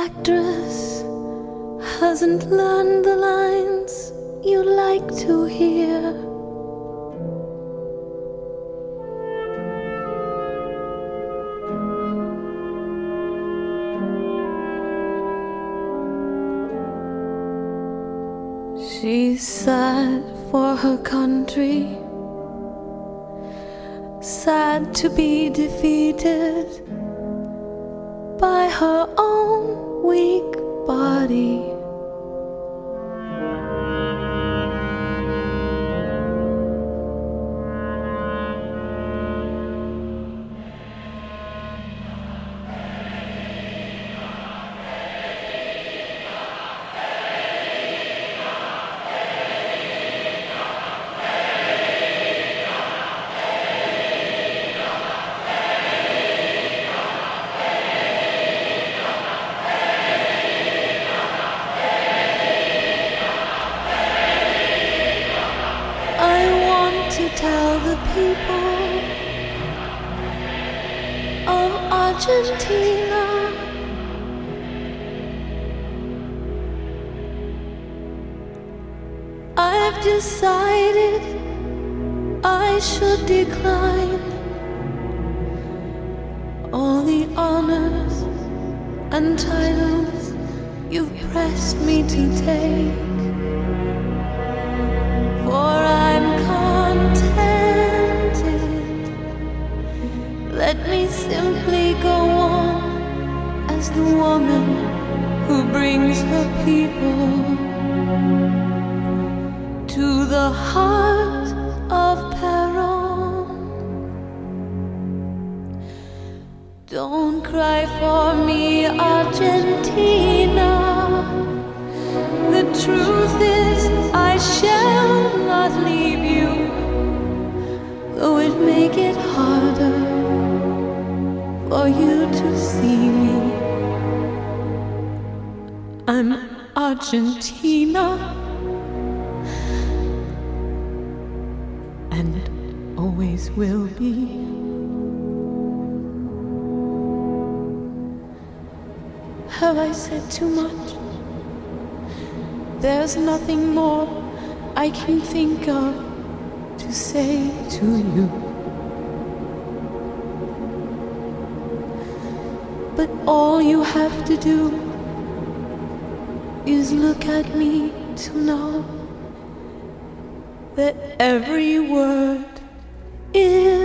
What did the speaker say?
actress hasn't learned the lines you like to hear. She's sad for her country, sad to be defeated by her own weak body. To tell the people of Argentina I've decided I should decline all the honors and titles you've pressed me to take, for I'm contented. Let me simply go on as the woman who brings her people to the heart of Peron. Don't cry for me, Argentina. The truth is I shall not leave you, though it make it harder for you to see me. I'm Argentina, and always will be. Have I said too much? There's nothing more I can think of to say to you. But all you have to do is look at me to know that every word is